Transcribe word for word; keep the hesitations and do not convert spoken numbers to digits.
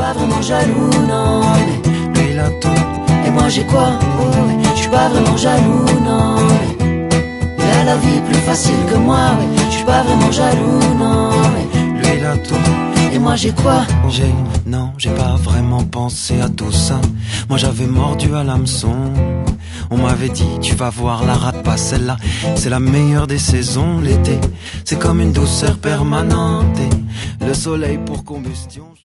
pas vraiment jaloux, non. Mais Lui il a tout, et moi j'ai quoi? Oh, ouais. Je suis pas vraiment jaloux, non. Mais il a la vie plus facile que moi, ouais. Je suis pas vraiment jaloux, non. Mais lui il a tout. et moi j'ai quoi? J'ai, non, j'ai pas vraiment pensé à tout ça. Moi j'avais mordu à l'hameçon. On m'avait dit, tu vas voir, la rate pas celle-là. C'est la meilleure des saisons, l'été. C'est comme une douceur permanente. Et le soleil pour combustion.